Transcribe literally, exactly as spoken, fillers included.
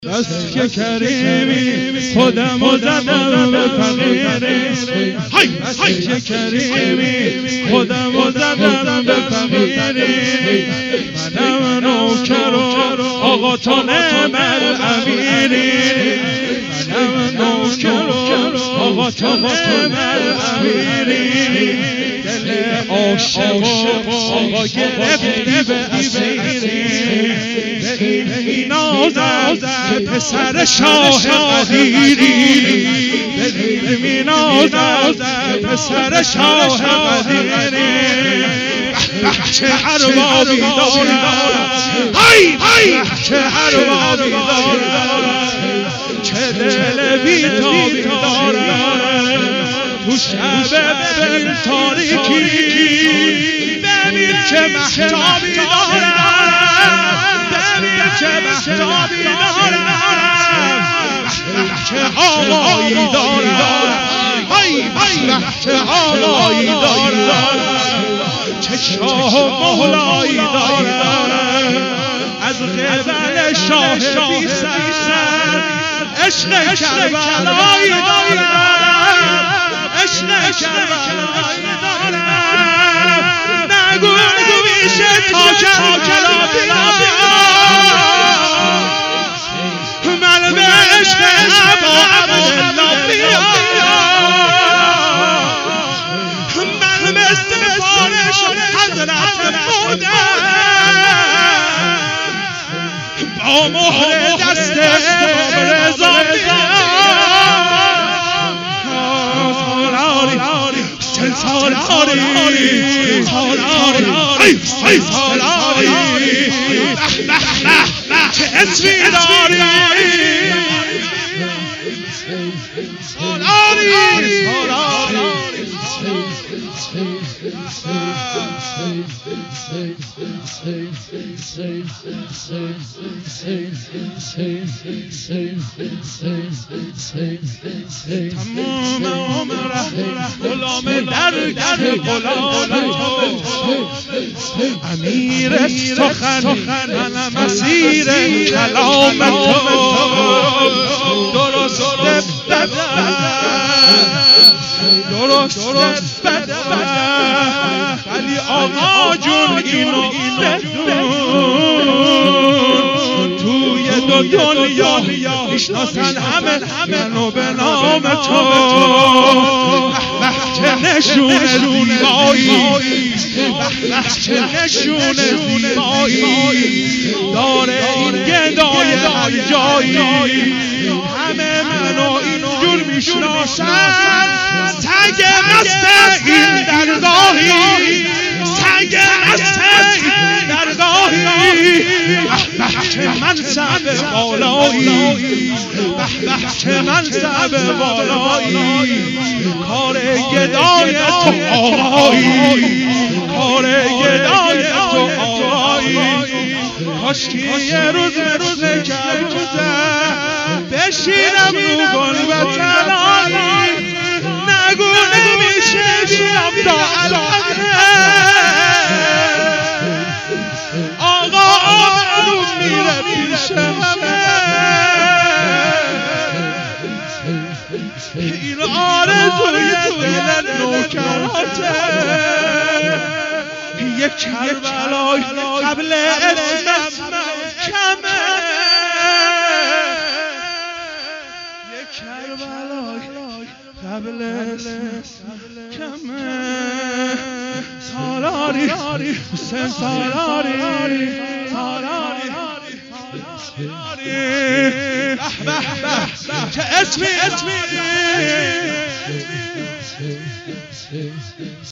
بس که کریمی خودم و زدم به فقیری، بس که کریمی خودم و زدم به فقیری، منم نوکر و آقا تو نعم الامیری، منم نوکر و آقا تو نعم الامیری، دل عاشق و آقا گرفتی به اسیری، به این نازم که پسر شاه قدیری، به این نازم که پسر شاه قدیری، چه اربابی دارم، های های چه اربابی دارم، چه دل بی‌تابی دارم، تو شب ببین تاریکی ببین چه مهتابی دارم، ببین چه مهتابی دارم، چه آقایی دارم، های چه آقایی دارم، چه شاه و مولایی دارم، از قبل شاه بی سر عشق کربلایی دارم، عشق کربلایی دارم، نگو نمیشه تا کربلا بیام، من به عشق ابا عبدالله بیام، من به سفارش حضرت خودم با مهر دست امام رضا سالاری سالاری سالاری چه اسمی داری سالاری تمام عمره غلام درگه غلام تو، امیر سخن منم اسیر کلام تو، درست بدن درست بدن ولی آقا جون اینو بدون، توی دو دنیا میشناسن همه منو به نام تو، چه نشون زیبایی، چه نشون زیبایی داره این گدای هر جایی، همه منو اینجور میشناسن، سگ مست این درگاهی، سگ مست این درگاهی، چه منصب بالایی، چه منصب بالایی، کار گدای تو آقایی، کار گدای تو آقایی، کاشکی یه روز مثل کربوزم بشینم رو گنبد علایی، نگو نمیشه بیام تا الحقه، آقا آقا میره پیش همه، این آرزوی دل نوکراته، یک کربلای قبل اسمم کمه، یک کربلای قبل اسمم کمه، سالاری حسین سالاری سالاری به به به چه اسمی اسمی